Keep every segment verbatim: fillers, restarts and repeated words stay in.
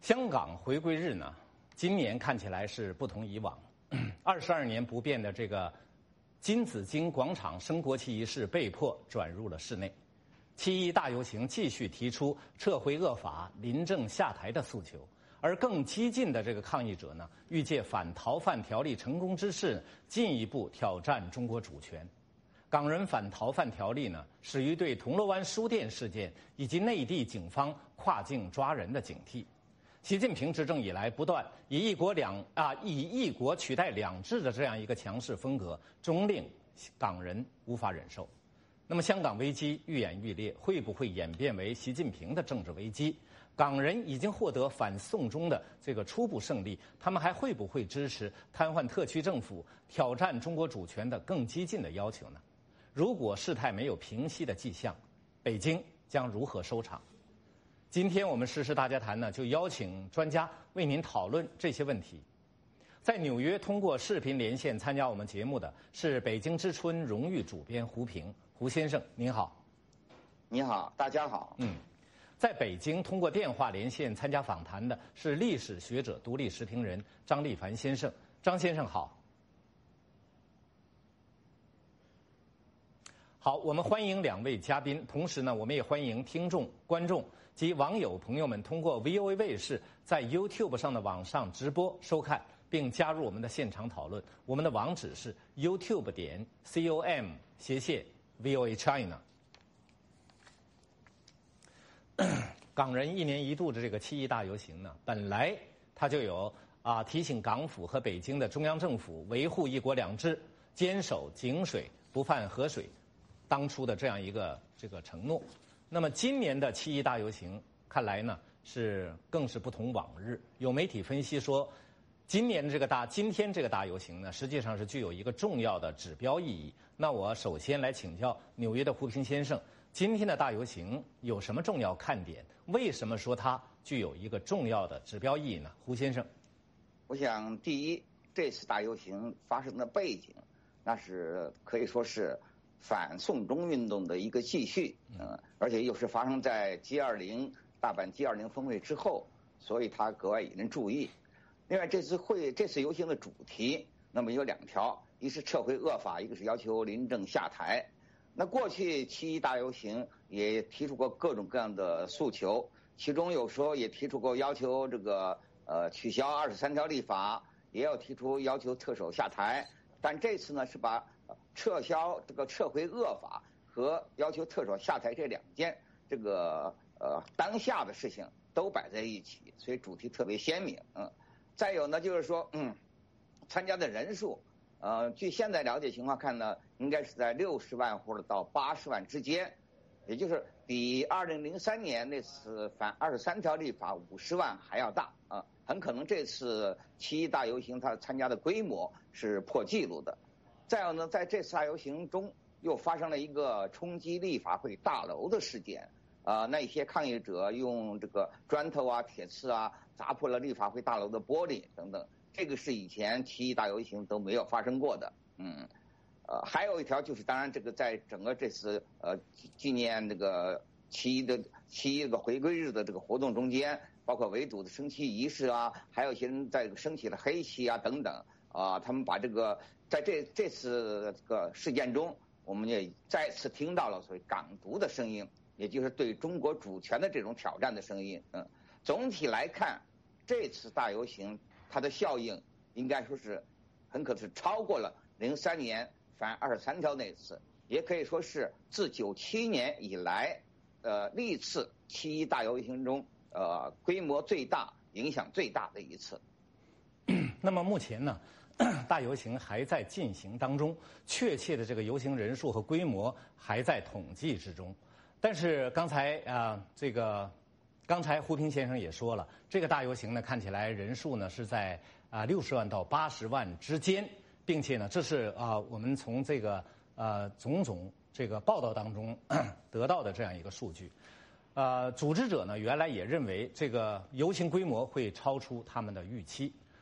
香港回归日呢，今年看起来是不同以往，二十二年不变的这个金紫荆广场升国旗仪式被迫转入了室内。七一大游行继续提出撤回恶法、临政下台的诉求，而更激进的这个抗议者呢，欲借反逃犯条例成功之势，进一步挑战中国主权。港人反逃犯条例呢，始于对铜锣湾书店事件以及内地警方跨境抓人的警惕。习近平执政以来，不断以一国两啊以一国取代两制的这样一个强势风格，终令港人无法忍受。那么，香港危机愈演愈烈，会不会演变为习近平的政治危机？港人已经获得反送中的这个初步胜利，他们还会不会支持瘫痪特区政府、挑战中国主权的更激进的要求呢？如果事态没有平息的迹象，北京将如何收场？今天我们时事大家谈呢，就邀请专家为您讨论这些问题。在纽约通过视频连线参加我们节目的是北京之春荣誉主编胡平，胡先生您好。 你好，大家好。 嗯，在北京通过电话连线参加访谈的是历史学者、独立时评人张立凡先生，张先生好。好，我们欢迎两位嘉宾，同时呢，我们也欢迎听众、观众及网友朋友们通过 V O A 卫视在 YouTube 上的网上直播收看，并加入我们的现场讨论。我们的网址是 YouTube 点 com 斜线 V O A China。港人一年一度的这个七一大游行呢，本来它就有啊提醒港府和北京的中央政府维护一国两制、坚守井水不犯河水当初的这样一个这个承诺。那么今年的七一大游行看来呢是更是不同往日。有媒体分析说，今年这个大今天这个大游行呢，实际上是具有一个重要的指标意义。那我首先来请教纽约的胡平先生，今天的大游行有什么重要看点？为什么说它具有一个重要的指标意义呢？胡先生， 我想第一，这次大游行发生的背景，那是可以说是反送中运动的一个继续，嗯，而且又是发生在 G 二十 大阪 G 二十 峰会之后，所以它格外引人注意。另外，这次会这次游行的主题，那么有两条，一是撤回恶法，一个是要求临政下台。那过去七一大游行也提出过各种各样的诉求，其中有时候也提出过要求这个呃取消二十三条立法，也有提出要求特首下台。但这次呢是把撤销这个撤回恶法和要求特首下台这两件这个呃当下的事情都摆在一起，所以主题特别鲜明。嗯，再有呢就是说，嗯，参加的人数，呃，据现在了解情况看呢，应该是在六十万或者到八十万之间，也就是比二零零三年那次反二十三条立法五十万还要大啊。很可能这次七一大游行它参加的规模是破纪录的。再有呢，在这次大游行中又发生了一个冲击立法会大楼的事件，啊、呃，那些抗议者用这个砖头啊、铁刺啊砸破了立法会大楼的玻璃等等，这个是以前七一大游行都没有发生过的。嗯，呃，还有一条就是，当然这个在整个这次呃纪念这个七一的七一这个回归日的这个活动中间，包括围堵的升旗仪式啊，还有一些人在升起了黑旗啊等等啊、呃，他们把这个在这这次这个事件中，我们也再次听到了所谓港独的声音，也就是对中国主权的这种挑战的声音。嗯，总体来看，这次大游行它的效应应该说是很可能是超过了零三年反二十三条那次，也可以说是自九七年以来，呃，历次七一大游行中，呃，规模最大、影响最大的一次。 那么目前呢，大游行还在进行当中，确切的这个游行人数和规模还在统计之中。但是刚才啊、呃，这个刚才胡平先生也说了，这个大游行呢，看起来人数呢是在啊六十万到八十万之间，并且呢，这是啊、呃、我们从这个呃种种这个报道当中得到的这样一个数据。呃，组织者呢原来也认为这个游行规模会超出他们的预期。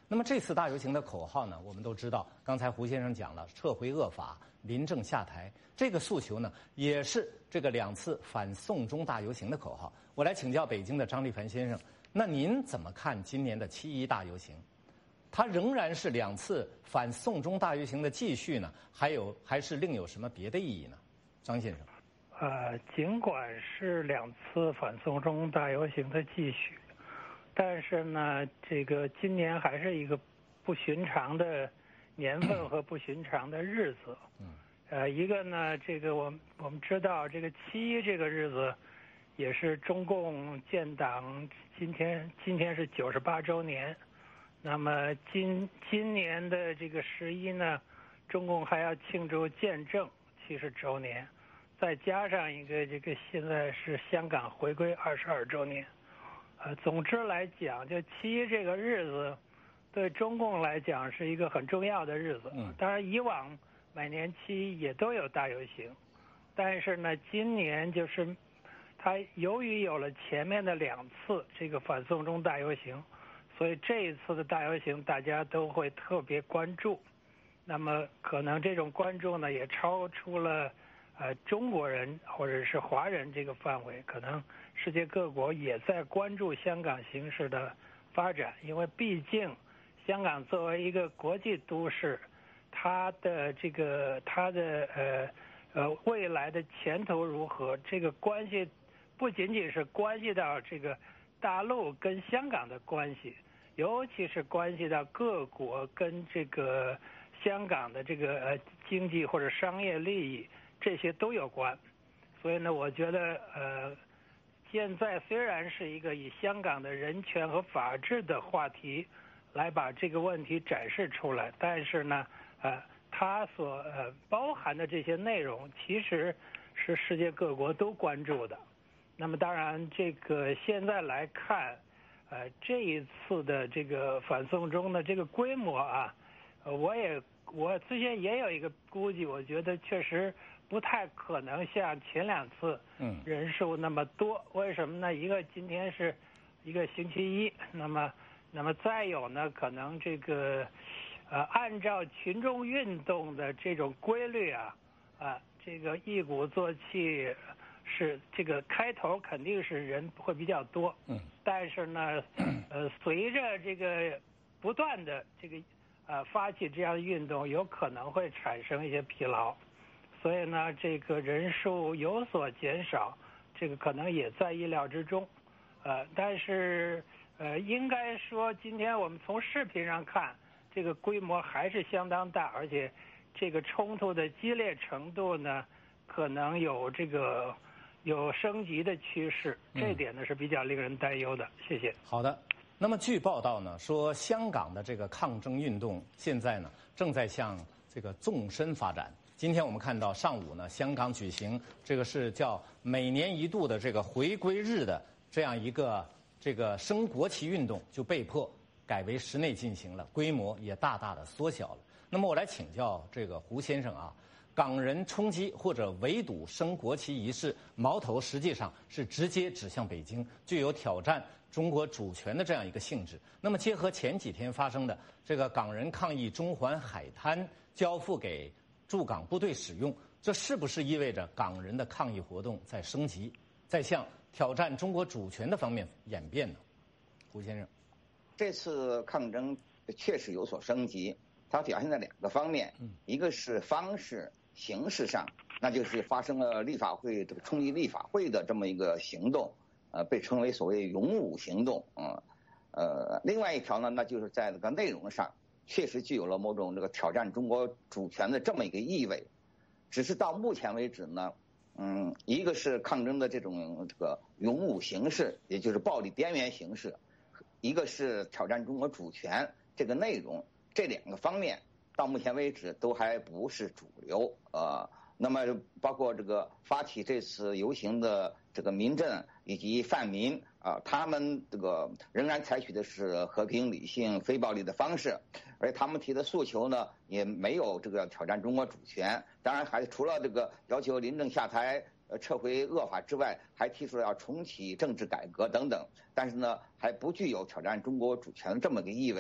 那么这次大游行的口号呢，我们都知道，刚才胡先生讲了，撤回恶法，临政下台，这个诉求呢，也是这个两次反送中大游行的口号。我来请教北京的张立凡先生，那您怎么看今年的七一大游行？它仍然是两次反送中大游行的继续呢，还有还是另有什么别的意义呢？张先生。 呃，尽管是两次反送中大游行的继续，但是呢，这个今年还是一个不寻常的年份和不寻常的日子。嗯。呃，一个呢，这个我我们知道，这个七一这个日子，也是中共建党今天今天是九十八周年。那么今今年的这个十一呢，中共还要庆祝建政七十周年，再加上一个这个现在是香港回归二十二周年。呃，总之来讲，就七一这个日子，对中共来讲是一个很重要的日子。嗯。当然，以往每年七一也都有大游行，但是呢，今年就是它由于有了前面的两次这个反送中大游行。所以这一次的大游行，大家都会特别关注。那么可能这种关注呢，也超出了呃中国人或者是华人这个范围。可能世界各国也在关注香港形势的发展，因为毕竟香港作为一个国际都市，它的这个它的呃呃未来的前途如何，这个关系不仅仅是关系到这个大陆跟香港的关系。尤其是关系到各国跟这个香港的这个呃经济或者商业利益，这些都有关。所以呢，我觉得呃，现在虽然是一个以香港的人权和法治的话题来把这个问题展示出来，但是呢，呃，它所呃包含的这些内容，其实是世界各国都关注的。那么当然，这个现在来看。呃，这一次的这个反送中的这个规模啊，呃，我也我之前也有一个估计，我觉得确实不太可能像前两次人数那么多。嗯、为什么呢？一个今天是一个星期一，那么那么再有呢，可能这个呃按照群众运动的这种规律啊啊，这个一鼓作气。是这个开头肯定是人会比较多，嗯，但是呢，呃，随着这个不断的这个呃发起这样的运动，有可能会产生一些疲劳，所以呢，这个人数有所减少，这个可能也在意料之中，呃，但是呃，应该说今天我们从视频上看，这个规模还是相当大，而且这个冲突的激烈程度呢，可能有这个。有升级的趋势，这点呢是比较令人担忧的。谢谢。 好的，那么据报道呢，说香港的这个抗争运动现在呢正在向这个纵深发展。今天我们看到上午呢，香港举行这个是叫每年一度的这个回归日的这样一个这个升国旗运动，就被迫改为室内进行了，规模也大大的缩小了。那么我来请教这个胡先生啊。港人冲击或者围堵升国旗仪式，矛头实际上是直接指向北京，具有挑战中国主权的这样一个性质。那么结合前几天发生的这个港人抗议中环海滩交付给驻港部队使用，这是不是意味着港人的抗议活动在升级，在向挑战中国主权的方面演变呢？胡先生， 这次抗争确实有所升级，它表现在两个方面，一个是方式。形式上，那就是发生了立法会这个冲击立法会的这么一个行动，呃，被称为所谓“勇武行动”嗯，呃，另外一条呢，那就是在这个内容上，确实具有了某种这个挑战中国主权的这么一个意味。只是到目前为止呢，嗯，一个是抗争的这种这个勇武形式，也就是暴力边缘形式；一个是挑战中国主权这个内容，这两个方面。到目前为止都还不是主流，呃，那么包括这个发起这次游行的这个民阵以及泛民啊、呃，他们这个仍然采取的是和平、理性、非暴力的方式，而他们提的诉求呢，也没有这个挑战中国主权，当然还除了这个要求临政下台、呃撤回恶法之外，还提出了要重启政治改革等等，但是呢，还不具有挑战中国主权的这么个意味。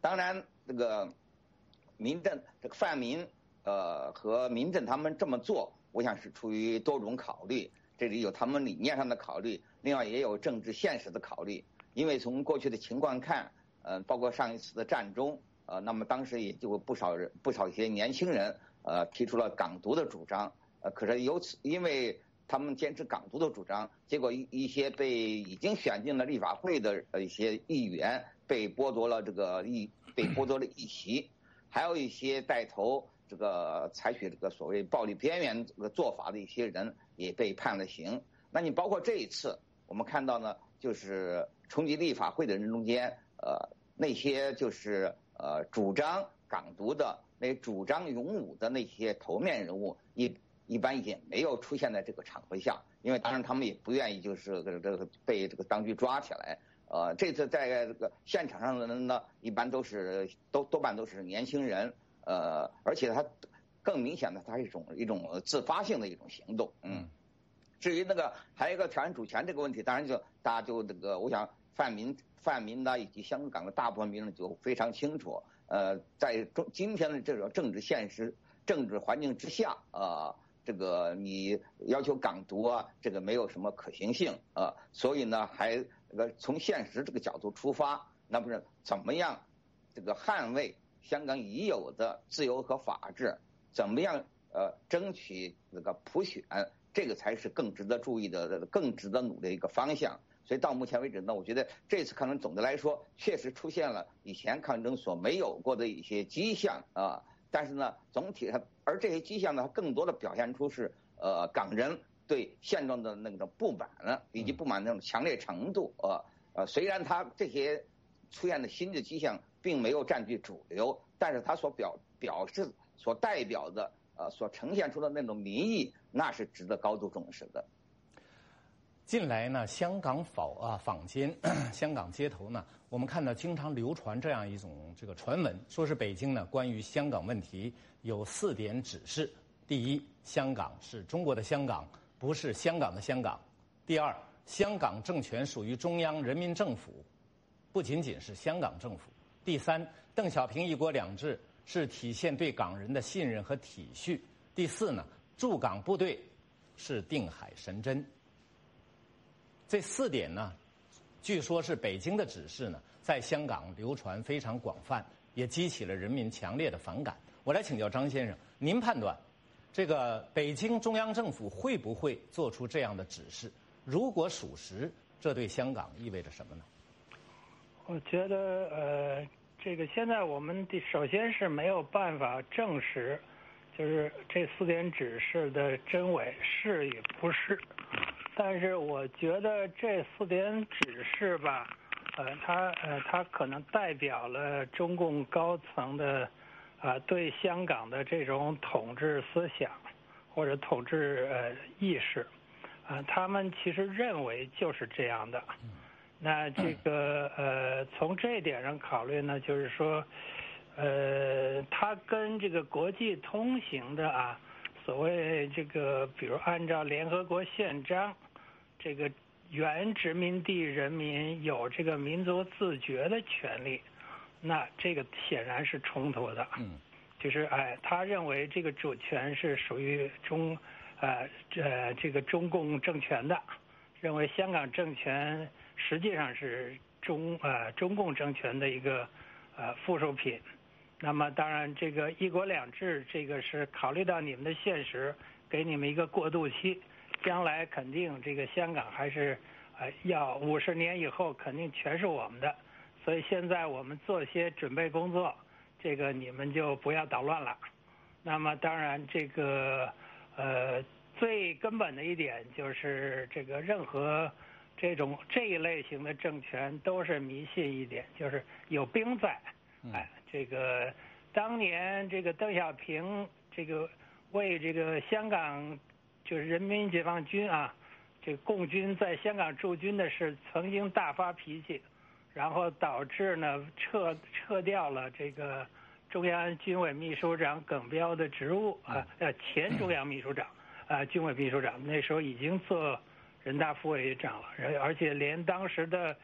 当然，这个民政这个泛民呃和民政他们这么做，我想是出于多种考虑，这里有他们理念上的考虑，另外也有政治现实的考虑。因为从过去的情况看，呃，包括上一次的战中，呃，那么当时也就不少人不少一些年轻人呃提出了港独的主张，呃，可是由此因为他们坚持港独的主张，结果一一些被已经选进了立法会的一些议员被剥夺了这个议被剥夺了议席，还有一些带头这个采取这个所谓暴力边缘这个做法的一些人也被判了刑。那你包括这一次我们看到呢，就是冲击立法会的人中间，呃，那些就是呃主张港独的、那主张勇武的那些头面人物，一一般也没有出现在这个场合下，因为当然他们也不愿意就是这个被这个当局抓起来。呃，这次在这个现场上的人呢，一般都是都多半都是年轻人，呃，而且他更明显的，他是一种一种自发性的一种行动，嗯。至于那个还有一个挑战主权这个问题，当然就大家就这个，我想泛民泛民呢以及香港的大部分民众就非常清楚，呃，在中今天的这种政治现实、政治环境之下，呃，这个你要求港独啊，这个没有什么可行性啊、呃，所以呢，还这个从现实这个角度出发，那不是怎么样这个捍卫香港已有的自由和法治，怎么样呃争取这个普选。这个才是更值得注意的、更值得努力的一个方向。所以到目前为止呢，我觉得这次抗争总的来说确实出现了以前抗争所没有过的一些迹象啊。但是呢，总体上，而这些迹象呢，更多的表现出是呃港人对现状的那种不满以及不满那种强烈程度啊。呃，虽然他这些出现的新的迹象并没有占据主流，但是他所表表示、所代表的。呃，所呈现出的那种民意，那是值得高度重视的。 近来呢，香港坊啊坊间，香港街头呢，我们看到经常流传这样一种这个传闻，说是北京呢关于香港问题有四点指示：第一，香港是中国的香港，不是香港的香港；第二，香港政权属于中央人民政府，不仅仅是香港政府；第三，邓小平一国两制。是体现对港人的信任和体恤。第四呢，驻港部队是定海神针。这四点呢，据说是北京的指示呢，在香港流传非常广泛，也激起了人民强烈的反感。我来请教张先生，您判断这个北京中央政府会不会做出这样的指示？如果属实，这对香港意味着什么呢？ 我觉得呃。这个现在我们首先是没有办法证实，就是这四点指示的真伪是与不是。但是我觉得这四点指示吧，呃，它呃它可能代表了中共高层的啊、呃、对香港的这种统治思想或者统治呃意识，啊、呃，他们其实认为就是这样的。那这个呃，从这一点上考虑呢，就是说，呃，它跟这个国际通行的啊，所谓这个，比如按照联合国宪章，这个原殖民地人民有这个民族自决的权利，那这个显然是冲突的。嗯，就是哎，他认为这个主权是属于中，呃呃这个中共政权的，认为香港政权。实际上是中呃中共政权的一个呃附属品。那么当然这个一国两制这个是考虑到你们的现实，给你们一个过渡期，将来肯定这个香港还是呃要五十年以后肯定全是我们的，所以现在我们做些准备工作，这个你们就不要捣乱了。那么当然这个呃最根本的一点就是这个任何这种这一类型的政权都是迷信一点，就是有兵在。哎，这个当年这个邓小平这个为这个香港就是人民解放军啊，这个共军在香港驻军的事曾经大发脾气，然后导致呢撤撤掉了这个中央军委秘书长耿彪的职务啊，呃前中央秘书长啊，军委秘书长那时候已经做人大副委员长了，而且连当时的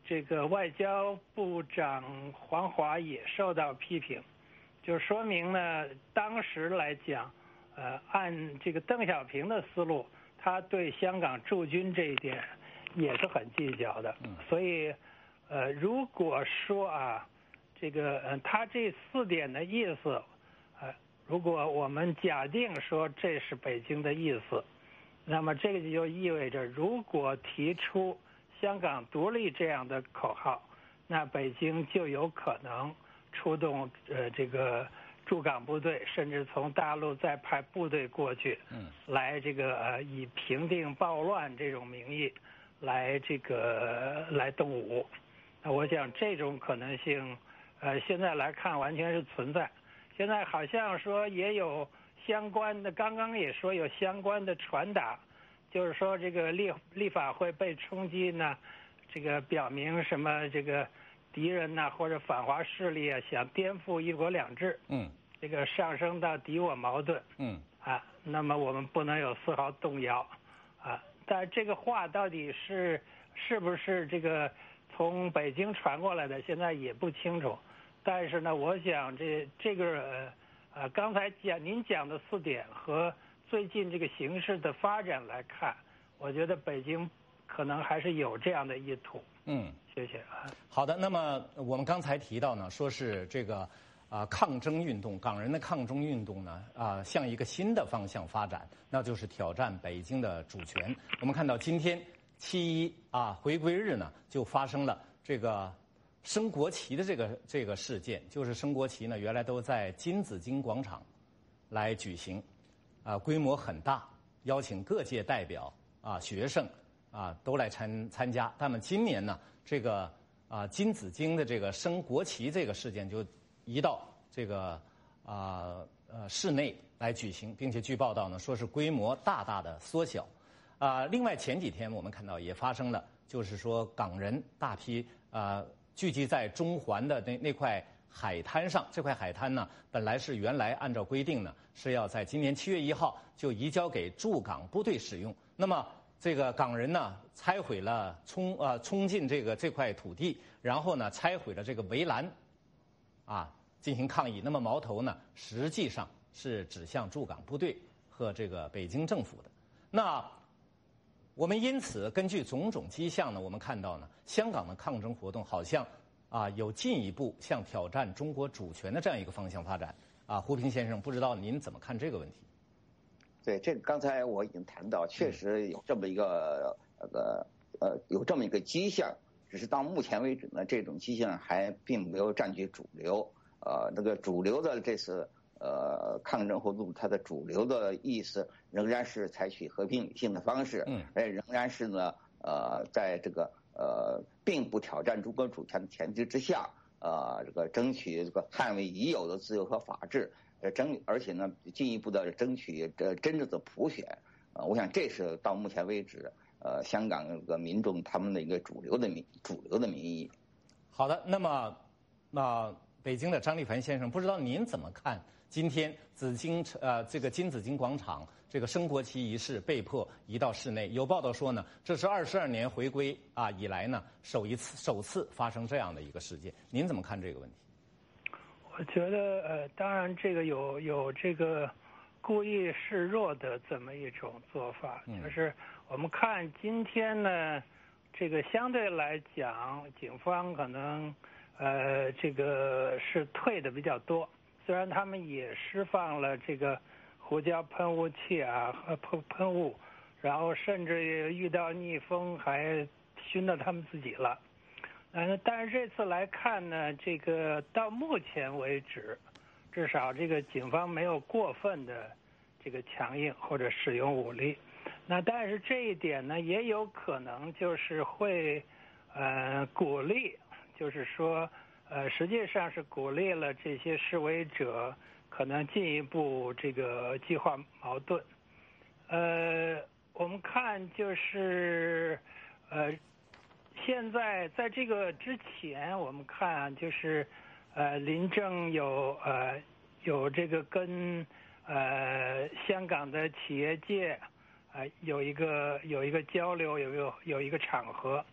这个外交部长黄华也受到批评，就说明呢，当时来讲，呃，按这个邓小平的思路，他对香港驻军这一点也是很计较的。所以，呃，如果说啊，这个呃，他这四点的意思，呃，如果我们假定说这是北京的意思，那么这个就意味着，如果提出香港独立这样的口号，那北京就有可能出动呃这个驻港部队，甚至从大陆再派部队过去，嗯，来这个呃以平定暴乱这种名义，来这个来动武。那我想这种可能性，呃，现在来看完全是存在。现在好像说也有相关的，刚刚也说有相关的传达。就是说，这个立立法会被冲击呢，这个表明什么？这个敌人呐、啊，或者反华势力啊，想颠覆一国两制，嗯，这个上升到敌我矛盾，嗯，啊，那么我们不能有丝毫动摇，啊，但这个话到底是是不是这个从北京传过来的，现在也不清楚。但是呢，我想这这个呃呃，刚才讲您讲的四点和最近这个形势的发展来看，我觉得北京可能还是有这样的意图。嗯，谢谢啊。 好的，那么我们刚才提到呢，说是这个啊、呃、抗争运动，港人的抗争运动呢啊、呃、向一个新的方向发展，那就是挑战北京的主权。我们看到今天七一啊回归日呢，就发生了这个升国旗的这个这个事件，就是升国旗呢原来都在金紫荆广场来举行。啊，规模很大，邀请各界代表啊、学生啊都来参参加。那么今年呢，这个啊金紫荆的这个升国旗这个事件就移到这个啊呃室内来举行，并且据报道呢，说是规模大大的缩小。啊，另外前几天我们看到也发生了，就是说港人大批啊聚集在中环的那那块海滩上，这块海滩呢，本来是原来按照规定呢，是要在今年七月一号就移交给驻港部队使用。那么这个港人呢，拆毁了冲呃冲进这个这块土地，然后呢拆毁了这个围栏，啊进行抗议。那么矛头呢，实际上是指向驻港部队和这个北京政府的。那我们因此根据种种迹象呢，我们看到呢，香港的抗争活动好像啊，有进一步向挑战中国主权的这样一个方向发展啊，胡平先生，不知道您怎么看这个问题？ 对，这个刚才我已经谈到，确实有这么一个呃呃有这么一个迹象，只是到目前为止呢，这种迹象还并没有占据主流。呃，那个主流的这次呃抗争活动，它的主流的意思仍然是采取和平理性的方式，嗯，而仍然是呢呃在这个。呃，并不挑战中国主权的前提之下，呃，这个争取这个捍卫已有的自由和法治，呃，争而且呢，进一步的争取这真正的普选，呃，我想这是到目前为止，呃，香港这个民众他们的一个主流的民主流的民意。 好的，那么那北京的张立凡先生，不知道您怎么看今天紫荆呃这个金紫荆广场这个升国旗仪式被迫移到室内？有报道说呢，这是二十二年回归啊以来呢首一次首次发生这样的一个事件，您怎么看这个问题？ 我觉得呃，当然这个有有这个故意示弱的这么一种做法，嗯、就是我们看今天呢，这个相对来讲，警方可能呃这个是退的比较多，虽然他们也释放了这个胡椒喷雾器啊和喷喷雾，然后甚至遇到逆风还熏到他们自己了。嗯，但是这次来看呢，这个到目前为止，至少这个警方没有过分的这个强硬或者使用武力。那但是这一点呢，也有可能就是会呃鼓励，就是说呃实际上是鼓励了这些示威者可能进一步这个激化矛盾。呃，我们看就是呃。现在在这个之前，我们看就是呃林郑有呃有这个跟呃香港的企业界呃有一个有一个交流，有有有一个场合，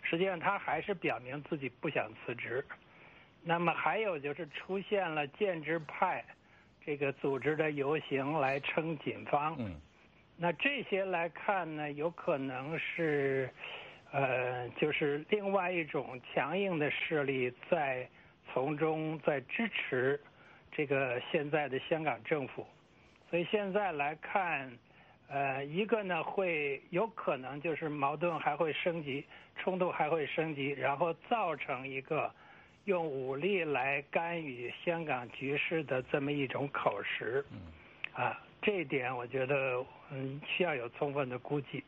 实际上他还是表明自己不想辞职。那么还有就是出现了建制派这个组织的游行来撑警方。 嗯， 那这些来看呢，有可能是呃，就是另外一种强硬的势力在从中在支持这个现在的香港政府。所以现在来看，呃，一个呢会有可能就是矛盾还会升级，冲突还会升级，然后造成一个用武力来干预香港局势的这么一种口实。 嗯， 啊，这一点我觉得嗯需要有充分的估计。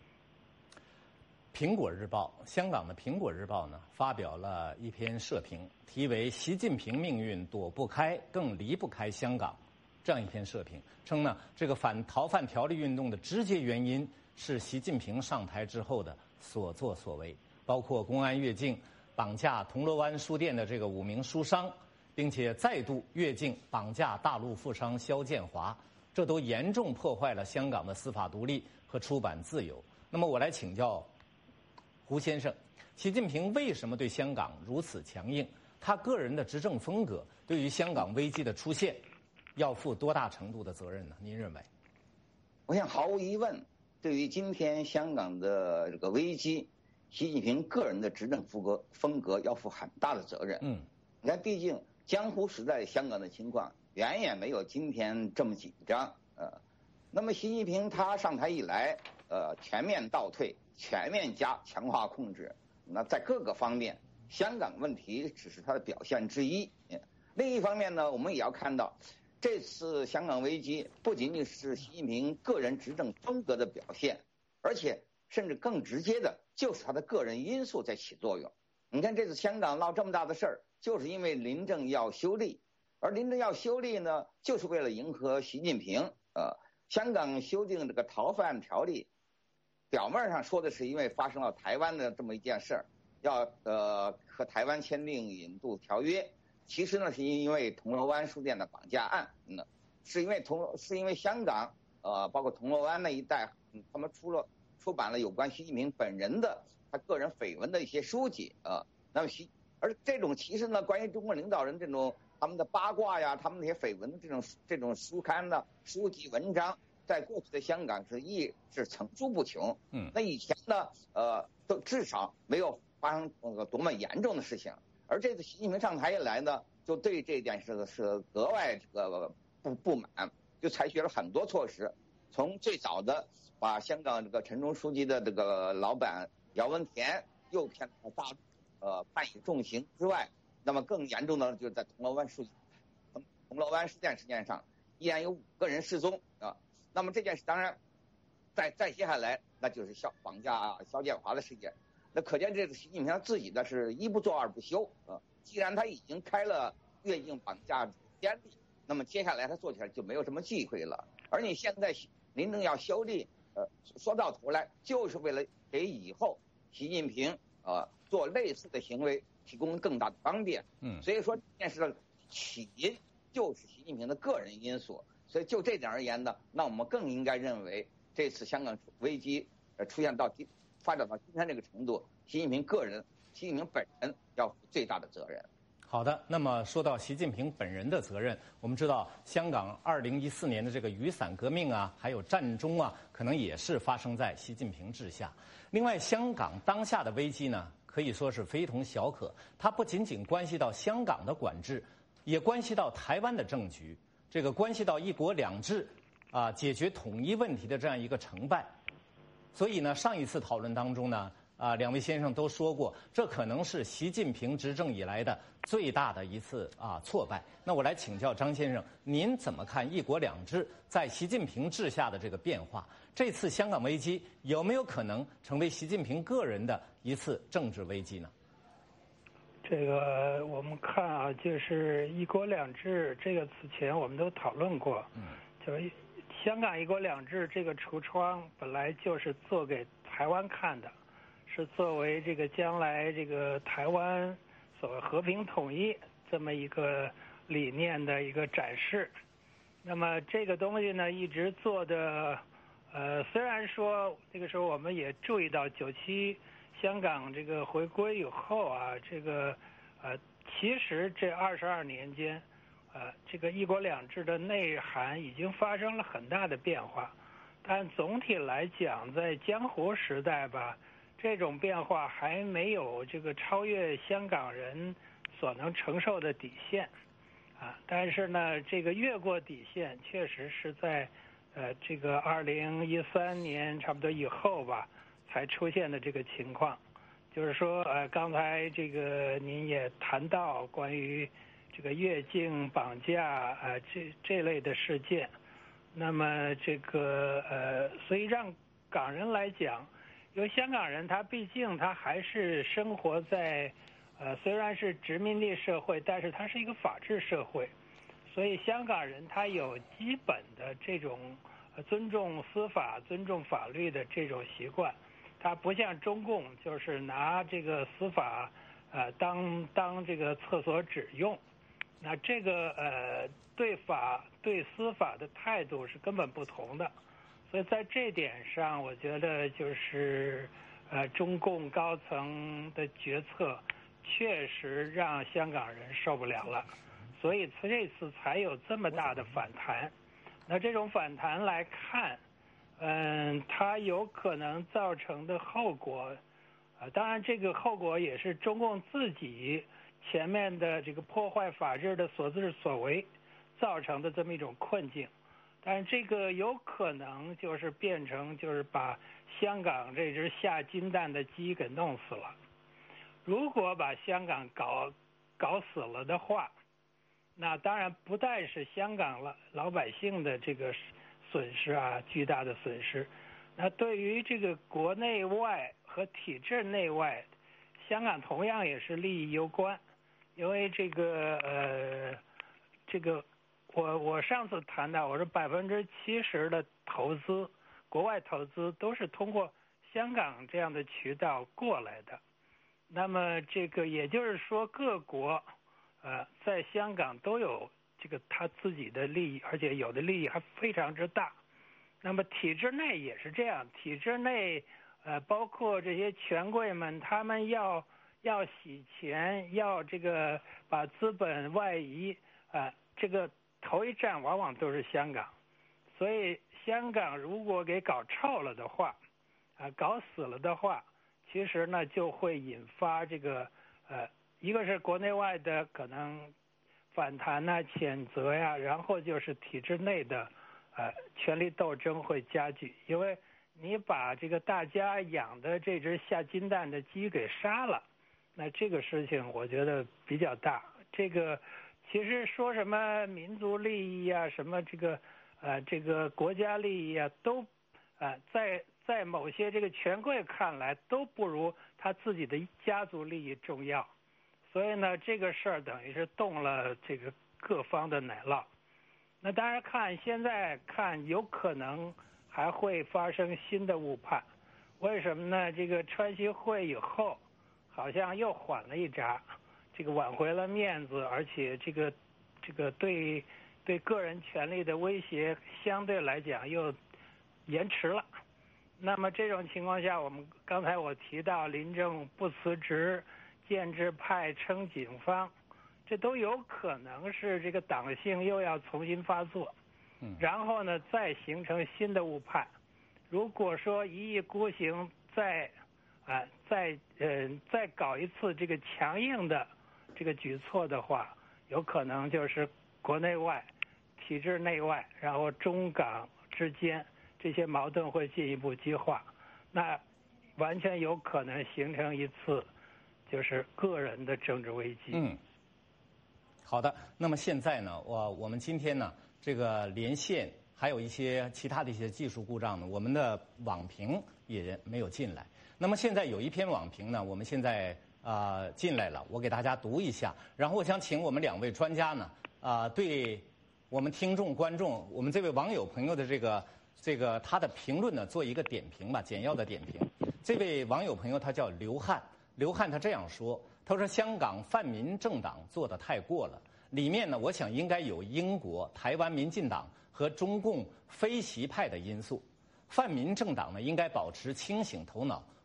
苹果日报，香港的苹果日报呢，发表了一篇社评，题为“习近平命运躲不开，更离不开香港”。这样一篇社评称呢，这个反逃犯条例运动的直接原因是习近平上台之后的所作所为，包括公安越境绑架铜锣湾书店的这个五名书商，并且再度越境绑架大陆富商肖建华，这都严重破坏了香港的司法独立和出版自由。那么我来请教胡先生，习近平为什么对香港如此强硬？他个人的执政风格对于香港危机的出现要负多大程度的责任呢？您认为？ 我想毫无疑问，对于今天香港的这个危机，习近平个人的执政风格风格要负很大的责任。 嗯， 你看，毕竟江湖时代香港的情况远远没有今天这么紧张。呃，那么习近平他上台以来，呃，全面倒退，全面加强化控制。那在各个方面，香港问题只是他的表现之一。另一方面呢，我们也要看到，这次香港危机不仅仅是习近平个人执政风格的表现，而且甚至更直接的就是他的个人因素在起作用。你看这次香港闹这么大的事儿，就是因为林郑要修例，而林郑要修例呢，就是为了迎合习近平。呃，香港修订这个逃犯条例，表面上说的是因为发生了台湾的这么一件事儿，要呃和台湾签订引渡条约。其实呢，是因为铜锣湾书店的绑架案，嗯，是因为铜是因为香港，呃，包括铜锣湾那一带，嗯、他们出了出版了有关习近平本人的他个人绯闻的一些书籍啊、呃。那么习，而这种其实呢，关于中国领导人这种他们的八卦呀，他们那些绯闻的这种这种书刊的书籍文章，在过去的香港是一是层出不穷。 嗯， 那以前呢，呃，都至少没有发生呃多么严重的事情。而这次习近平上台以来呢，就对这件事是格外这个不不满，就采取了很多措施。从最早的把香港这个城中书记的这个老板姚文田诱骗到大陆，呃，判以重刑之外，那么更严重的就是在铜锣湾书铜锣湾书店事件上，依然有五个人失踪啊。那么这件事当然，再再接下来那就是肖绑架肖建华的事件。那可见这个习近平他自己的是一不做二不休啊！既然他已经开了越境绑架先例，那么接下来他做起来就没有什么忌讳了。而你现在林郑要修例，呃，说到头来就是为了给以后习近平呃做类似的行为提供更大的方便。 嗯， 所以说这件事的起因就是习近平的个人因素。所以就这点而言呢，那我们更应该认为这次香港危机呃出现到今。发展到今天这个程度，习近平个人、习近平本人要负最大的责任。 好的，那么说到习近平本人的责任，我们知道香港二零一四年的这个雨伞革命啊，还有战中啊，可能也是发生在习近平治下。另外，香港当下的危机呢，可以说是非同小可，它不仅仅关系到香港的管制，也关系到台湾的政局，这个关系到一国两制啊，解决统一问题的这样一个成败。所以呢，上一次讨论当中呢，啊，两位先生都说过，这可能是习近平执政以来的最大的一次啊挫败。那我来请教张先生，您怎么看一国两制在习近平治下的这个变化？这次香港危机有没有可能成为习近平个人的一次政治危机呢？ 这个我们看啊，就是一国两制这个此前我们都讨论过，嗯，就是香港一国两制这个橱窗本来就是做给台湾看的，是作为这个将来这个台湾所谓和平统一这么一个理念的一个展示。那么这个东西呢，一直做的，呃，虽然说那个时候我们也注意到九七香港这个回归以后啊，这个呃，其实这二十二年间，呃，这个一国两制的内涵已经发生了很大的变化，但总体来讲，在江湖时代吧，这种变化还没有这个超越香港人所能承受的底线，啊，但是呢，这个越过底线，确实是在呃这个二零一三年差不多以后吧，才出现的这个情况。就是说，呃，刚才这个您也谈到关于这个越境绑架啊、呃、这这类的事件，那么这个呃，所以让港人来讲，因为香港人他毕竟他还是生活在呃虽然是殖民地社会，但是它是一个法治社会，所以香港人他有基本的这种尊重司法、尊重法律的这种习惯。它不像中共，就是拿这个司法，呃，当当这个厕所纸用，那这个呃对法对司法的态度是根本不同的，所以在这点上，我觉得就是呃中共高层的决策确实让香港人受不了了，所以这次才有这么大的反弹。那这种反弹来看。嗯，它有可能造成的后果，啊，当然这个后果也是中共自己前面的这个破坏法治的所作所为造成的这么一种困境，但是这个有可能就是变成就是把香港这只下金蛋的鸡给弄死了。如果把香港搞搞死了的话，那当然不但是香港老老百姓的这个损失啊，巨大的损失。那对于这个国内外和体制内外，香港同样也是利益攸关，因为这个呃，这个我我上次谈到，我说百分之七十的投资，国外投资都是通过香港这样的渠道过来的。那么这个也就是说，各国呃在香港都有这个他自己的利益，而且有的利益还非常之大。那么体制内也是这样，体制内呃包括这些权贵们，他们要要洗钱，要这个把资本外移啊、呃，这个头一站往往都是香港。所以香港如果给搞臭了的话，啊、呃，搞死了的话，其实呢就会引发这个呃，一个是国内外的可能反弹呐、谴责呀，然后就是体制内的呃权力斗争会加剧，因为你把这个大家养的这只下金蛋的鸡给杀了，那这个事情我觉得比较大。这个其实说什么民族利益啊，什么这个呃这个国家利益啊，都呃在在某些这个权贵看来都不如他自己的家族利益重要。所以呢，这个事儿等于是动了这个各方的奶酪。那当然看现在看有可能还会发生新的误判，为什么呢？这个川西会以后好像又缓了一闸，这个挽回了面子，而且这个这个对对个人权利的威胁相对来讲又延迟了。那么这种情况下，我们刚才我提到林郑不辞职，建制派称警方，这都有可能是这个党性又要重新发作，嗯，然后呢再形成新的误判。如果说一意孤行，再啊、呃、再呃再搞一次这个强硬的这个举措的话，有可能就是国内外、体制内外，然后中港之间这些矛盾会进一步激化，那完全有可能形成一次就是个人的政治危机。 嗯，好的。那么现在呢，我我们今天呢，这个连线还有一些其他的一些技术故障呢，我们的网评也没有进来。那么现在有一篇网评呢，我们现在啊、呃、进来了，我给大家读一下。然后我想请我们两位专家呢，啊、呃，对我们听众观众，我们这位网友朋友的这个这个他的评论呢，做一个点评吧，简要的点评。这位网友朋友他叫刘汉。刘汉他这样说，他说香港泛民政党做得太过了，里面呢我想应该有英国、台湾民进党和中共非习派的因素。泛民政党呢应该保持清醒头脑，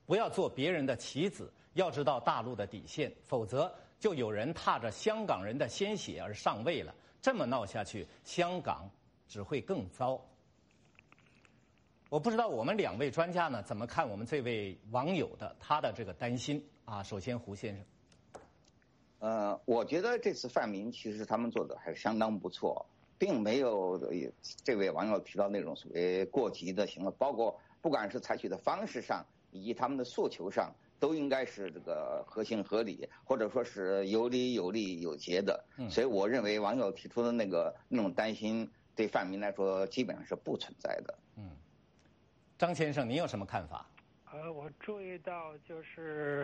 不要做别人的棋子，要知道大陆的底线，否则就有人踏着香港人的鲜血而上位了。这么闹下去，香港只会更糟。我不知道我们两位专家呢怎么看我们这位网友的他的这个担心啊？首先，胡先生。 呃，我觉得这次泛民其实他们做的还是相当不错，并没有这位网友提到那种所谓过激的行为，包括不管是采取的方式上，以及他们的诉求上，都应该是这个合情合理，或者说是有理有利有节的。嗯，所以我认为网友提出的那个那种担心，对泛民来说基本上是不存在的。 嗯，张先生，您有什么看法？ 呃，我注意到就是。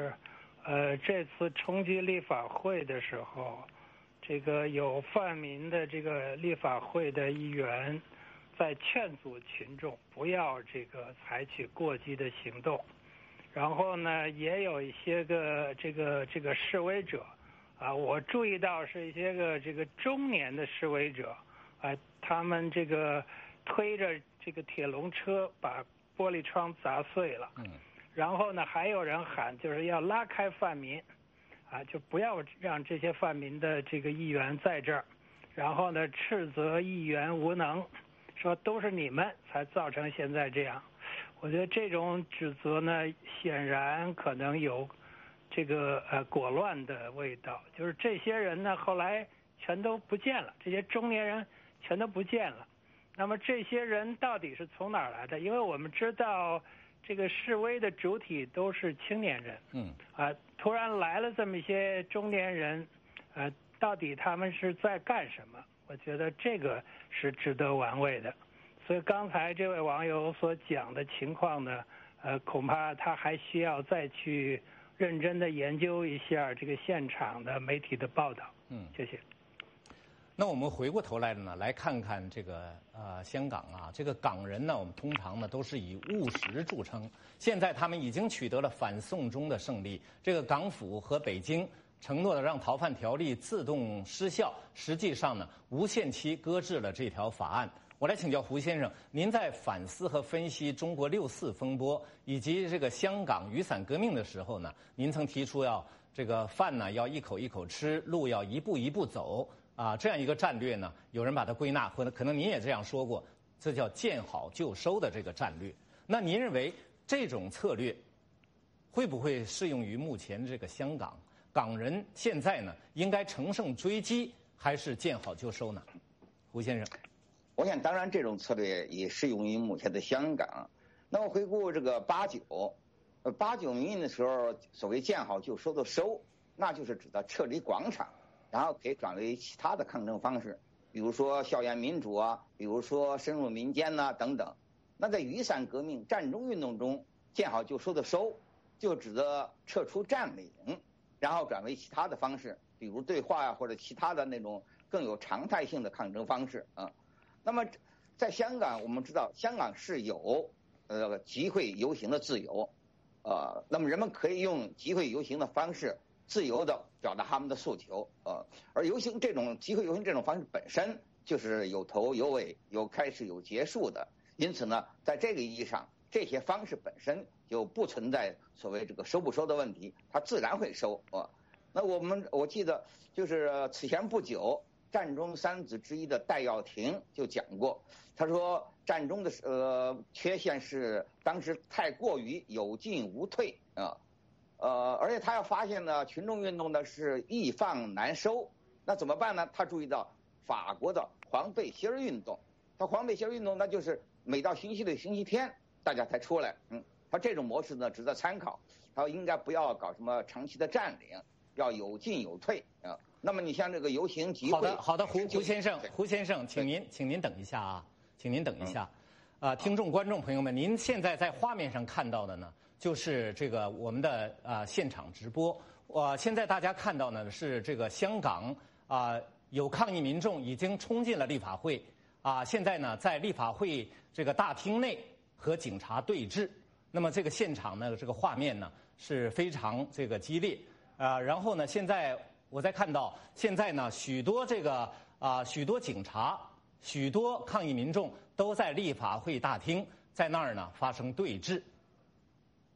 呃，这次冲击立法会的时候，这个有泛民的这个立法会的议员在劝阻群众不要这个采取过激的行动，然后呢，也有一些个这个这个示威者，啊，我注意到是一些个这个中年的示威者，啊，他们这个推着这个铁笼车把玻璃窗砸碎了。嗯。然后呢，还有人喊就是要拉开泛民，啊，就不要让这些泛民的这个议员在这儿。然后呢，斥责议员无能，说都是你们才造成现在这样。我觉得这种指责呢，显然可能有这个呃裹乱的味道。就是这些人呢，后来全都不见了，这些中年人全都不见了。那么这些人到底是从哪儿来的？因为我们知道。这个示威的主体都是青年人，嗯，啊，突然来了这么一些中年人，呃，到底他们是在干什么？我觉得这个是值得玩味的。所以刚才这位网友所讲的情况呢，呃，恐怕他还需要再去认真的研究一下这个现场的媒体的报道。嗯，谢谢。 那我们回过头来呢，来看看这个呃香港啊，这个港人呢，我们通常呢都是以务实著称。现在他们已经取得了反送中的胜利，这个港府和北京承诺的让逃犯条例自动失效，实际上呢无限期搁置了这条法案。我来请教胡先生，您在反思和分析中国六四风波以及这个香港雨伞革命的时候呢，您曾提出要这个饭呢要一口一口吃，路要一步一步走。啊，这样一个战略呢，有人把它归纳，或者可能您也这样说过，这叫见好就收的这个战略。那您认为这种策略会不会适用于目前这个香港？港人现在呢，应该乘胜追击，还是见好就收呢？胡先生， 我想，当然这种策略也适用于目前的香港。那么回顾这个八九，呃，八九民运的时候，所谓见好就收的收，那就是指的撤离广场。然后可以转为其他的抗争方式，比如说校园民主啊，比如说深入民间呐、啊、等等。那在雨伞革命、战中运动中，见好就收的收，就指的撤出占领，然后转为其他的方式，比如对话呀、啊、或者其他的那种更有常态性的抗争方式啊。那么在香港，我们知道香港是有呃集会游行的自由，呃，那么人们可以用集会游行的方式。自由的表达他们的诉求，呃，而游行这种集会游行这种方式本身就是有头有尾、有开始有结束的，因此呢，在这个意义上，这些方式本身就不存在所谓这个收不收的问题，它自然会收啊。那我们我记得就是此前不久，战中三子之一的戴耀廷就讲过，他说战中的呃缺陷是当时太过于有进无退啊。呃，而且他要发现呢，群众运动呢是易放难收，那怎么办呢？他注意到法国的黄背心儿运动，他黄背心儿运动那就是每到星期六、星期天大家才出来，嗯，他这种模式呢值得参考。他应该不要搞什么长期的占领，要有进有退啊。那么你像这个游行集会， 好的，好的，胡胡先生，胡先生，请您，请您等一下啊，请您等一下，啊、呃，听众观众朋友们，您现在在画面上看到的呢？就是这个我们的啊、呃、现场直播，我、呃、现在大家看到呢是这个香港啊、呃、有抗议民众已经冲进了立法会啊、呃，现在呢在立法会这个大厅内和警察对峙。那么这个现场呢这个画面呢是非常这个激烈啊、呃，然后呢现在我在看到现在呢许多这个啊、呃、许多警察、许多抗议民众都在立法会大厅在那儿呢发生对峙。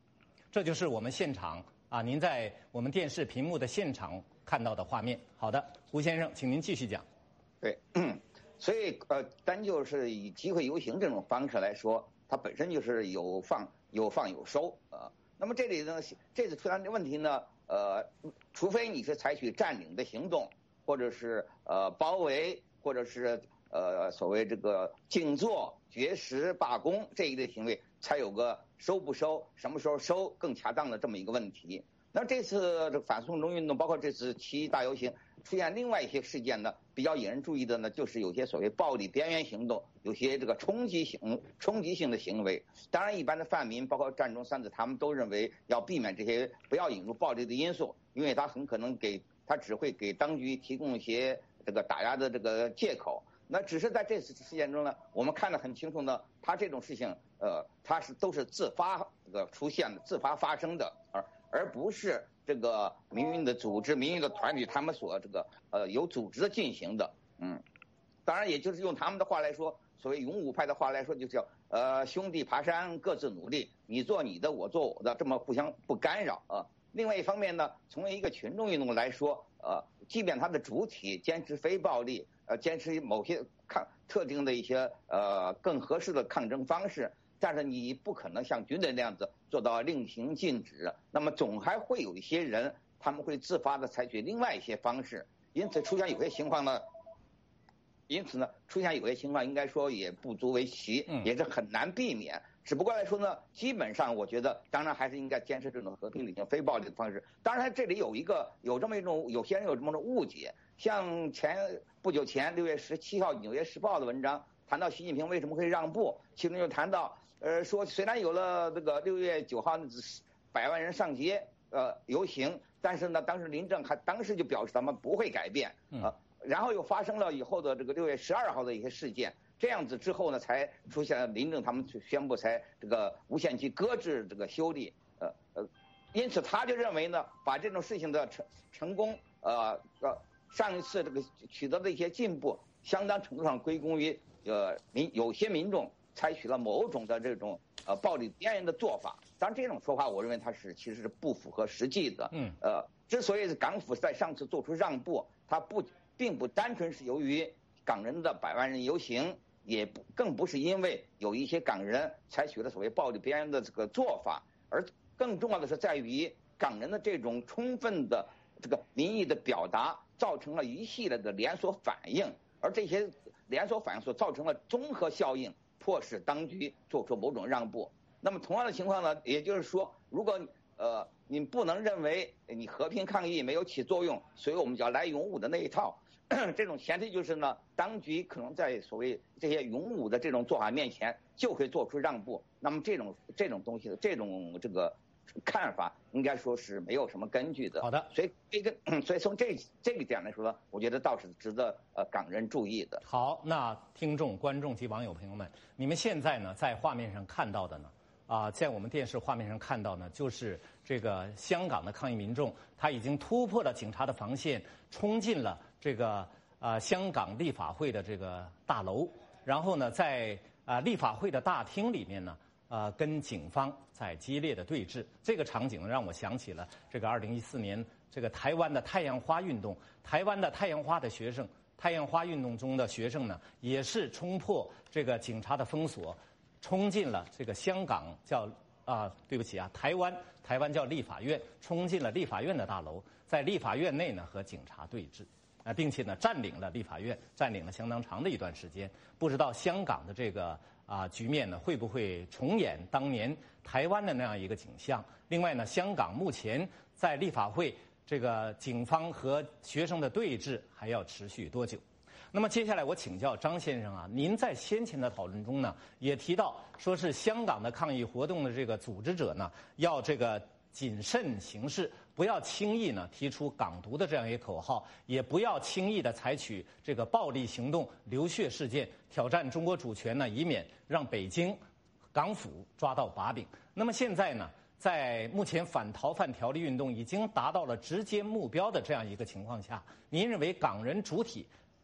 这就是我们现场啊，您在我们电视屏幕的现场看到的画面。好的，胡先生，请您继续讲。 对，所以呃，单就是以集会游行这种方式来说，它本身就是有放有放有收啊。那么这里呢，这次出现的问题呢，呃，除非你是采取占领的行动，或者是呃包围，或者是呃所谓这个静坐、绝食、罢工这一类行为，才有个收不收、什么时候收更恰当的这么一个问题。那这次这反送中运动，包括这次七一大游行，出现另外一些事件呢，比较引人注意的呢，就是有些所谓暴力边缘行动，有些这个冲击性、冲击性的行为。当然，一般的泛民，包括战中三子，他们都认为要避免这些，不要引入暴力的因素，因为它很可能给它只会给当局提供一些这个打压的这个借口。那只是在这次事件中呢，我们看得很清楚呢，它这种事情，呃，它是都是自发这个出现的、自发发生的，而而不是这个民运的组织、民运的团体他们所这个呃有组织的进行的。嗯，当然，也就是用他们的话来说，所谓勇武派的话来说，就叫呃兄弟爬山各自努力，你做你的，我做我的，这么互相不干扰啊。另外一方面呢，从一个群众运动来说，呃，即便它的主体坚持非暴力，呃，坚持某些抗特定的一些呃更合适的抗争方式，但是你不可能像军队那样子做到令行禁止，那么总还会有一些人他们会自发的采取另外一些方式，因此出现有些情况呢，因此呢出现有些情况应该说也不足为奇，也是很难避免。只不过来说呢，基本上我觉得，当然还是应该坚持这种和平理性、非暴力的方式。当然，这里有一个有这么一种，有些人有这么种误解。像前不久前六月十七号《纽约时报》的文章谈到习近平为什么会让步，其中就谈到，呃，说虽然有了这个六月九号百万人上街呃游行，但是呢，当时林郑还当时就表示咱们不会改变啊、呃，然后又发生了以后的这个六月十二号的一些事件。这样子之后呢，才出现了林郑他们宣布才这个无限期搁置这个修例，呃呃，因此他就认为呢，把这种事情的成成功，呃呃，上一次这个取得的一些进步，相当程度上归功于呃民有些民众采取了某种的这种呃暴力边缘的做法。当然这种说法，我认为它是其实是不符合实际的。嗯，呃，之所以港府在上次做出让步，它不并不单纯是由于港人的百万人游行。也不更不是因为有一些港人采取了所谓暴力边缘的这个做法，而更重要的是在于港人的这种充分的这个民意的表达，造成了一系列的连锁反应，而这些连锁反应所造成的综合效应，迫使当局做出某种让步。那么同样的情况呢，也就是说，如果呃你不能认为你和平抗议没有起作用，所以我们就要来勇武的那一套。这种前提就是呢，当局可能在所谓这些勇武的这种做法面前，就会做出让步。那么这种这种东西的这种这个看法，应该说是没有什么根据的。 好的， 所以这个，所以从这这个点来说，我觉得倒是值得呃港人注意的。 好，那听众、观众及网友朋友们，你们现在呢在画面上看到的呢？啊，在我们电视画面上看到呢，就是这个香港的抗议民众，他已经突破了警察的防线，冲进了这个呃香港立法会的这个大楼，然后呢，在啊、呃、立法会的大厅里面呢，呃，跟警方在激烈的对峙。这个场景让我想起了这个二零一四年这个台湾的太阳花运动，台湾的太阳花的学生，太阳花运动中的学生呢，也是冲破这个警察的封锁。冲进了这个香港叫啊，对不起啊，台湾台湾叫立法院，冲进了立法院的大楼，在立法院内呢和警察对峙，啊，并且呢占领了立法院，占领了相当长的一段时间。不知道香港的这个啊局面呢会不会重演当年台湾的那样一个景象？另外呢，香港目前在立法会这个警方和学生的对峙还要持续多久？那么接下来我请教张先生啊，您在先前的讨论中呢，也提到说是香港的抗议活动的这个组织者呢，要这个谨慎行事，不要轻易呢提出港独的这样一个口号，也不要轻易的采取这个暴力行动、流血事件，挑战中国主权呢，以免让北京、港府抓到把柄。那么现在呢，在目前反逃犯条例运动已经达到了直接目标的这样一个情况下，您认为港人主体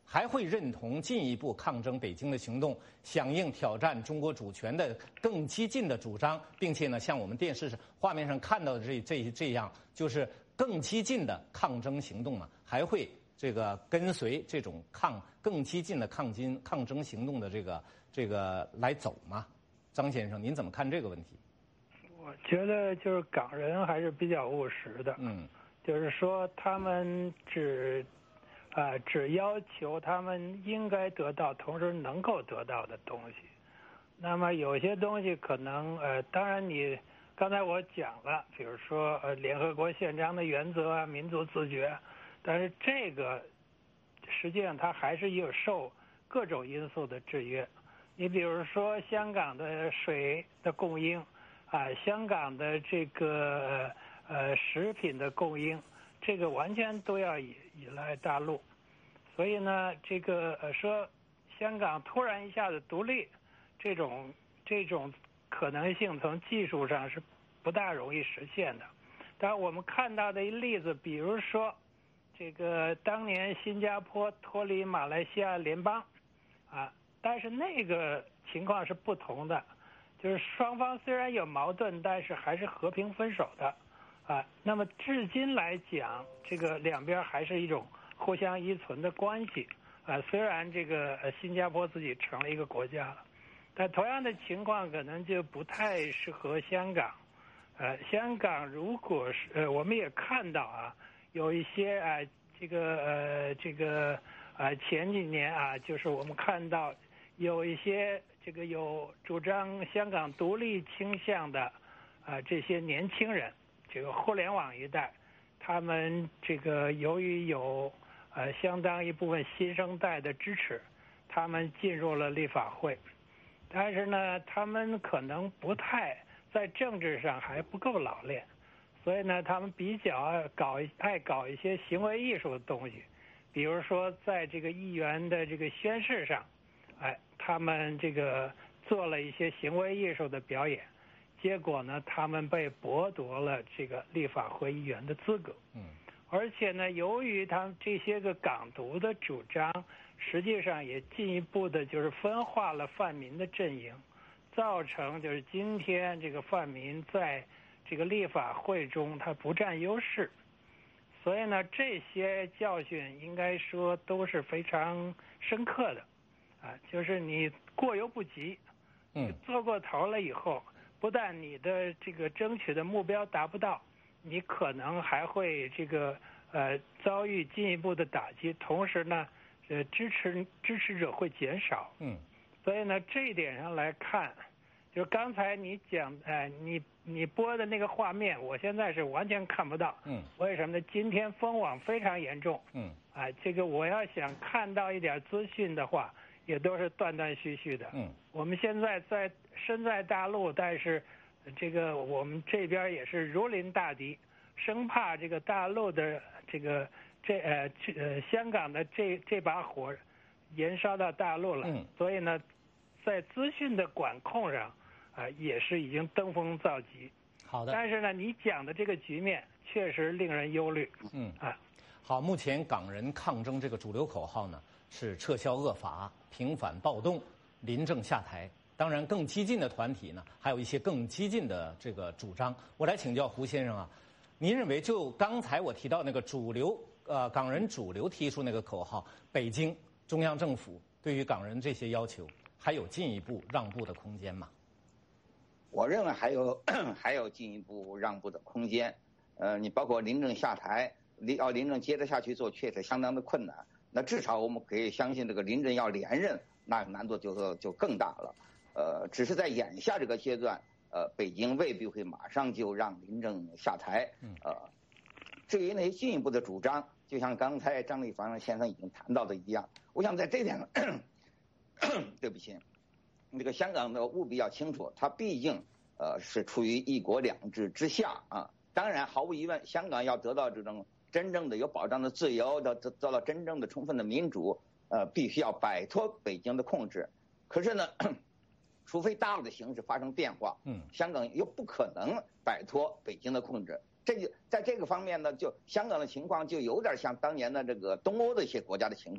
还会认同进一步抗争北京的行动，响应挑战中国主权的更激进的主张，并且呢，像我们电视上画面上看到的这这这样，就是更激进的抗争行动呢，还会这个跟随这种抗更激进的抗金抗争行动的这个这个来走吗？张先生，您怎么看这个问题？ 我觉得就是港人还是比较务实的， 嗯， 就是说他们只。啊、呃，只要求他们应该得到，同时能够得到的东西。那么有些东西可能，呃，当然你刚才我讲了，比如说呃，联合国宪章的原则啊，民族自觉，但是这个实际上它还是有受各种因素的制约。你比如说香港的水的供应，啊、呃，香港的这个呃食品的供应。这个完全都要依依赖大陆，所以呢，这个呃说香港突然一下子独立，这种这种可能性从技术上是不大容易实现的。但是我们看到的一例子，比如说这个当年新加坡脱离马来西亚联邦，啊，但是那个情况是不同的，就是双方虽然有矛盾，但是还是和平分手的。啊，那么至今来讲，这个两边还是一种互相依存的关系。啊，虽然这个呃新加坡自己成了一个国家了，但同样的情况可能就不太适合香港。呃，香港如果是呃，我们也看到啊，有一些啊、呃，这个呃这个呃前几年啊，就是我们看到有一些这个有主张香港独立倾向的啊、呃、这些年轻人。这个互联网一代，他们这个由于有呃相当一部分新生代的支持，他们进入了立法会，但是呢，他们可能不太在政治上还不够老练，所以呢，他们比较搞爱搞一些行为艺术的东西，比如说在这个议员的这个宣誓上，哎，他们这个做了一些行为艺术的表演。结果呢，他们被剥夺了这个立法会议员的资格。 嗯， 而且呢，由于他们这些个港独的主张，实际上也进一步的就是分化了泛民的阵营，造成就是今天这个泛民在这个立法会中他不占优势。所以呢，这些教训应该说都是非常深刻的，啊，就是你过犹不及， 嗯， 做过头了以后。不但你的这个争取的目标达不到，你可能还会这个呃遭遇进一步的打击，同时呢，呃支持支持者会减少。 嗯， 所以呢，这一点上来看，就刚才你讲，哎、呃，你你播的那个画面，我现在是完全看不到。 嗯， 为什么呢？今天封网非常严重。 嗯， 啊、呃，这个我要想看到一点资讯的话。也都是断断续续的。 嗯， 我们现在在身在大陆，但是这个我们这边也是如临大敌，生怕这个大陆的这个这呃这呃香港的这这把火延烧到大陆了。 嗯， 所以呢，在资讯的管控上啊、呃，也是已经登峰造极。 好的。 但是呢，你讲的这个局面确实令人忧虑。 嗯啊， 好，目前港人抗争这个主流口号呢是撤销恶法。平反暴动，临政下台。当然，更激进的团体呢，还有一些更激进的这个主张。我来请教胡先生啊，您认为就刚才我提到那个主流呃港人主流提出那个口号，北京中央政府对于港人这些要求还有进一步让步的空间吗？ 我认为还有还有进一步让步的空间。呃，你包括临政下台，临要临政接着下去做，确实相当的困难。那至少我们可以相信，这个临政要连任，那难度就就更大了。呃，只是在眼下这个阶段，呃，北京未必会马上就让临政下台。呃，至于那些进一步的主张，就像刚才张立凡先生已经谈到的一样，我想在这点，对不起，这个香港的务必要清楚，它毕竟呃是处于一国两制之下啊。当然，毫无疑问，香港要得到这种真正的有保障的自由，得得到真正的充分的民主，呃，必须要摆脱北京的控制。可是呢，除非大陆的形势发生变化， 嗯， 香港又不可能摆脱北京的控制。这就在这个方面呢，就香港的情况就有点像当年的这个东欧的一些国家的情况，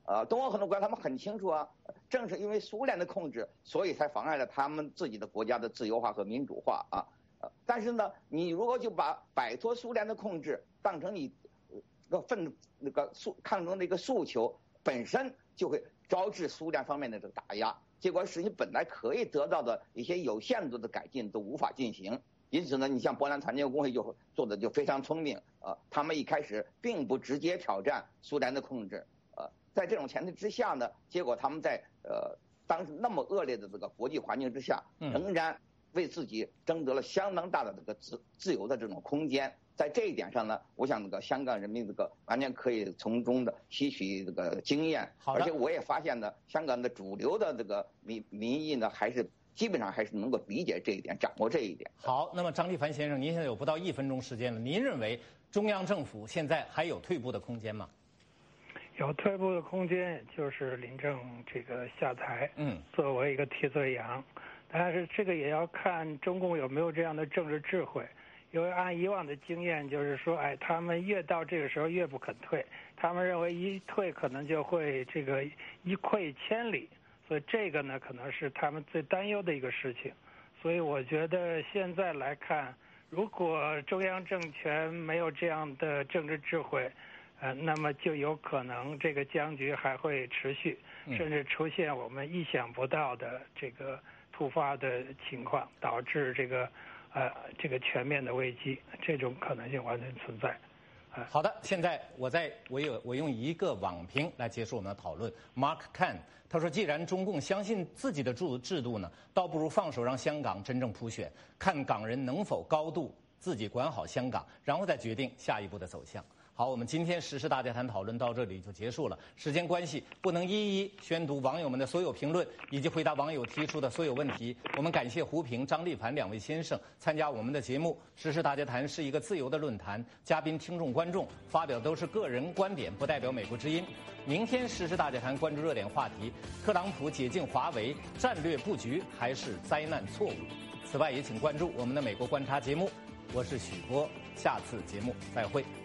呃，东欧很多国家他们很清楚啊，正是因为苏联的控制，所以才妨碍了他们自己的国家的自由化和民主化啊。呃，但是呢，你如果就把摆脱苏联的控制当成你个奋那个诉抗争的一个诉求，本身就会招致苏联方面的这个打压，结果使你本来可以得到的一些有限度的改进都无法进行。因此呢，你像波兰团结工会就做的就非常聪明，呃，他们一开始并不直接挑战苏联的控制，呃，在这种前提之下呢，结果他们在呃当时那么恶劣的这个国际环境之下，仍然为自己争得了相当大的这个自自由的这种空间。在这一点上呢，我想这个香港人民这个完全可以从中的吸取这个经验。而且我也发现呢，香港的主流的这个民民意呢，还是基本上还是能够理解这一点，掌握这一点。 好，那么张立凡先生，您现在有不到一分钟时间了，您认为中央政府现在还有退步的空间吗？ 有退步的空间，就是林郑这个下台，嗯，作为一个替罪羊，但是这个也要看中共有没有这样的政治智慧。因为按以往的经验，就是说，哎，他们越到这个时候越不肯退，他们认为一退可能就会这个一溃千里，所以这个呢可能是他们最担忧的一个事情。所以我觉得现在来看，如果中央政权没有这样的政治智慧，呃，那么就有可能这个僵局还会持续，甚至出现我们意想不到的这个突发的情况，导致这个。呃，这个全面的危机，这种可能性完全存在。 呃、好的，现在我在我有我用一个网评来结束我们的讨论。Mark Can 他说，既然中共相信自己的制制度呢，倒不如放手让香港真正普选，看港人能否高度自己管好香港，然后再决定下一步的走向。好，我们今天时事大家谈讨论到这里就结束了。时间关系，不能一一宣读网友们的所有评论以及回答网友提出的所有问题。我们感谢胡平、张立凡两位先生参加我们的节目。时事大家谈是一个自由的论坛，嘉宾、听众、观众发表都是个人观点，不代表美国之音。明天时事大家谈关注热点话题：特朗普解禁华为，战略布局还是灾难错误？此外，也请关注我们的美国观察节目。我是许波，下次节目再会。